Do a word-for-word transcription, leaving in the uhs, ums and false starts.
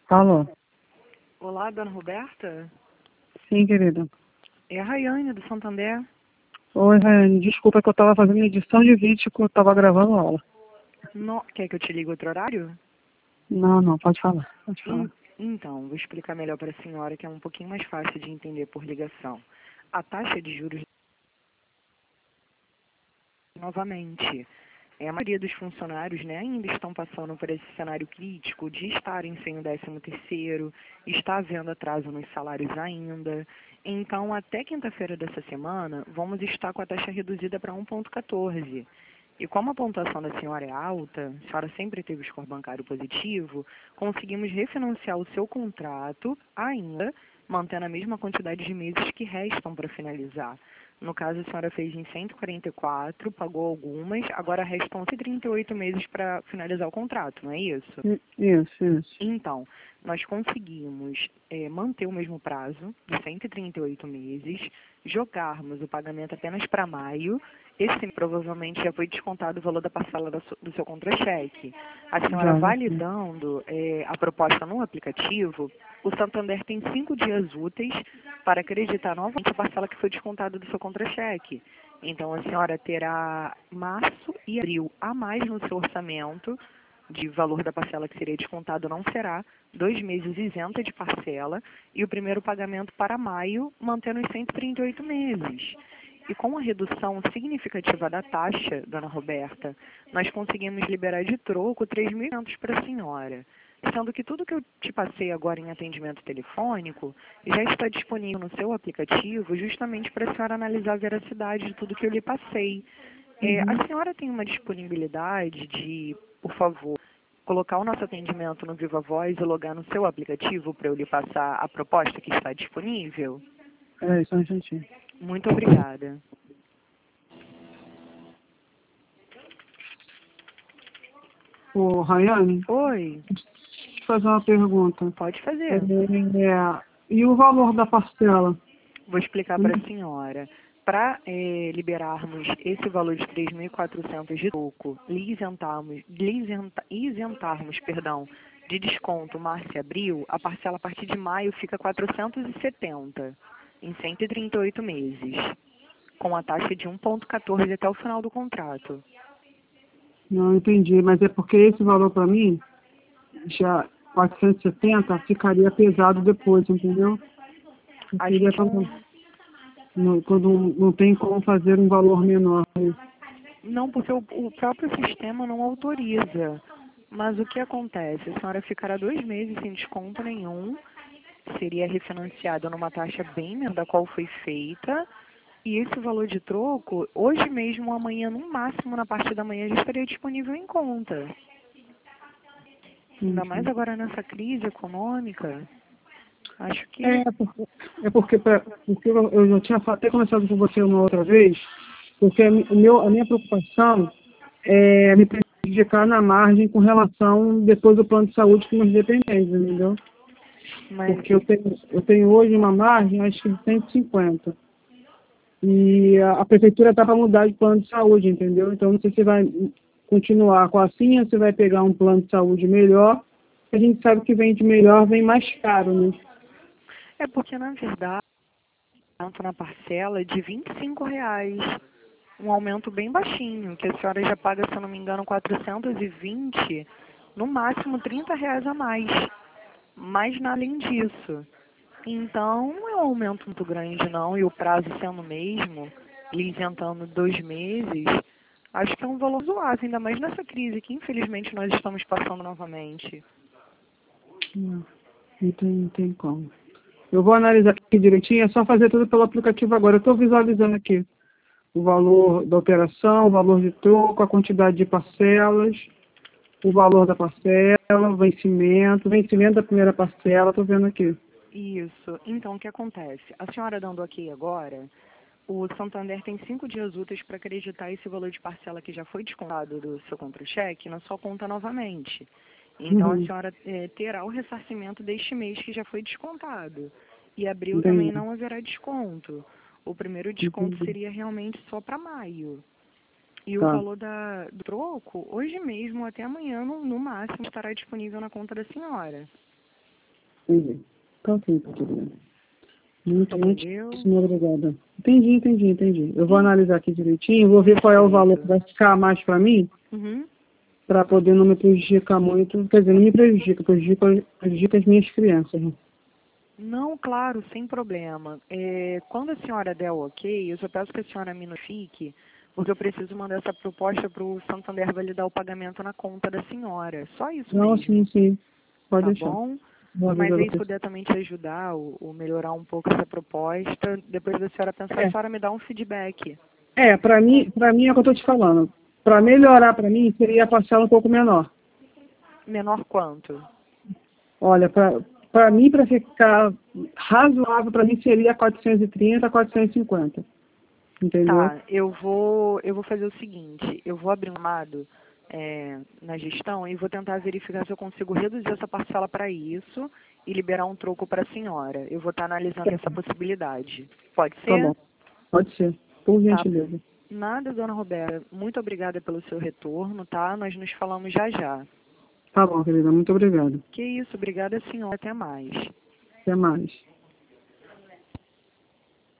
Alô? Olá, dona Roberta? Sim, querida. É a Rayane, do Santander. Oi, Raiane. Desculpa que eu estava fazendo edição de vídeo que eu estava gravando aula. No... Quer que eu te ligue outro horário? Não, não, pode falar. Pode falar. En- Então, vou explicar melhor para a senhora, que é um pouquinho mais fácil de entender por ligação. A taxa de juros, novamente, é, a maioria dos funcionários, né, ainda estão passando por esse cenário crítico de estarem sem o décimo terceiro, está havendo atraso nos salários ainda. Então, até quinta-feira dessa semana, vamos estar com a taxa reduzida para um vírgula quatorze. E como a pontuação da senhora é alta, a senhora sempre teve o score bancário positivo, conseguimos refinanciar o seu contrato ainda, mantendo a mesma quantidade de meses que restam para finalizar. No caso, a senhora fez em cento e quarenta e quatro, pagou algumas, agora restam cento e trinta e oito meses para finalizar o contrato, não é isso? I- Isso, isso. Então, nós conseguimos eh, manter o mesmo prazo de cento e trinta e oito meses, jogarmos o pagamento apenas para maio. Esse provavelmente já foi descontado o valor da parcela da su- do seu contra-cheque. A senhora Já, já. validando eh, a proposta no aplicativo, o Santander tem cinco dias úteis para acreditar novamente a parcela que foi descontada do seu contra-cheque. Então, a senhora terá março e abril a mais no seu orçamento de valor da parcela que seria descontado não será, dois meses isenta de parcela e o primeiro pagamento para maio, mantendo os cento e trinta e oito meses. E com a redução significativa da taxa, dona Roberta, nós conseguimos liberar de troco três mil e quinhentos para a senhora. Sendo que tudo que eu te passei agora em atendimento telefônico já está disponível no seu aplicativo justamente para a senhora analisar a veracidade de tudo que eu lhe passei. É, Uhum. a senhora tem uma disponibilidade de, por favor, colocar o nosso atendimento no Viva Voz e logar no seu aplicativo para eu lhe passar a proposta que está disponível? Peraí, só um instantinho. Muito obrigada. Ô, Rayane, Oi, deixa eu te fazer uma pergunta. pode É, fazer. é, e o valor da parcela? Vou explicar Hum? para a senhora. Para eh, liberarmos esse valor de três mil e quatrocentos de troco, lhe isentarmos, lhe isenta- isentarmos, perdão, de desconto março e abril, a parcela a partir de maio fica quatrocentos e setenta em cento e trinta e oito meses, com a taxa de um vírgula quatorze até o final do contrato. Não entendi, mas é porque esse valor para mim, já quatrocentos e setenta, ficaria pesado depois, entendeu? Eu A queria gente quando, não, não, quando não tem como fazer um valor menor. não porque o, o próprio sistema não autoriza. Mas o que acontece? A senhora ficará dois meses sem desconto nenhum, seria refinanciado numa taxa bem menor da qual foi feita, e esse valor de troco, hoje mesmo, amanhã, no máximo, na parte da manhã, já estaria disponível em conta. Ainda mais Entendi. agora nessa crise econômica, acho que É porque, é porque, pra- porque eu eu já tinha fa- até conversado com você uma outra vez, porque a, mi- o meu, a minha preocupação é me prejudicar na margem com relação depois do plano de saúde com meus dependentes, entendeu? mas Porque eu tenho, eu tenho hoje uma margem, acho que de cento e cinquenta. E a, a prefeitura está para mudar de plano de saúde, entendeu? Então não sei se vai continuar com assim ou se vai pegar um plano de saúde melhor. A gente sabe que vem de melhor, vem mais caro, né? é porque, na verdade, aumento na parcela é de vinte e cinco reais, um aumento bem baixinho, que a senhora já paga, se eu não me engano, quatrocentos e vinte, no máximo trinta reais a mais, mas nada além disso. Então, não é um aumento muito grande, não, e o prazo sendo o mesmo, lhe isentando dois meses, acho que é um valor zoado, ainda mais nessa crise que, infelizmente, nós estamos passando novamente. Não, não tem, não tem como. Eu vou analisar aqui direitinho, é só fazer tudo pelo aplicativo agora. Eu estou visualizando aqui o valor da operação, o valor de troco, a quantidade de parcelas, o valor da parcela, o vencimento, o vencimento da primeira parcela, estou vendo aqui. Isso. Então, o que acontece? A senhora dando ok agora, o Santander tem cinco dias úteis para acreditar esse valor de parcela que já foi descontado do seu contra-cheque na sua conta novamente. Então, a Uhum, senhora eh, terá o ressarcimento deste mês que já foi descontado. E abril também entendi, não haverá desconto. O primeiro desconto entendi. seria realmente só para maio. E o Tá, valor da, do troco, hoje mesmo, até amanhã, no, no máximo, estará disponível na conta da senhora. Entendi. Tá ok, então, querida. Muito, muito Entendeu? obrigada. Entendi, entendi, entendi. Eu vou analisar aqui direitinho, vou ver qual é o valor que vai ficar mais para mim, Uhum. para poder não me prejudicar muito. Quer dizer, não me prejudica, prejudica, prejudica as minhas crianças. Né? Não, claro, sem problema. É, quando a senhora der o ok, eu só peço que a senhora me notifique, porque eu preciso mandar essa proposta para o Santander validar o pagamento na conta da senhora. Só isso Não, mesmo, sim, sim. Pode tá deixar. bom? Vou Mas avisar aí se você. puder também te ajudar ou, ou melhorar um pouco essa proposta, depois da senhora pensar, a É, senhora me dá um feedback. é para mim, para mim é o que eu estou te falando. Para melhorar para mim, seria a parcela um pouco menor. Menor quanto? Olha, para mim, para ficar razoável, para mim seria quatrocentos e trinta, quatrocentos e cinquenta. Entendeu? Tá, eu vou, eu vou fazer o seguinte, eu vou abrir um lado é, na gestão e vou tentar verificar se eu consigo reduzir essa parcela para isso e liberar um troco para a senhora. Eu vou estar analisando essa possibilidade. Pode Tá ser? bom. Pode ser. Por Tá. gentileza. Nada, dona Roberta. Muito obrigada pelo seu retorno, tá? Nós nos falamos já já. Tá bom, querida. Muito obrigado. Que isso, obrigada, senhora. Até mais. Até mais.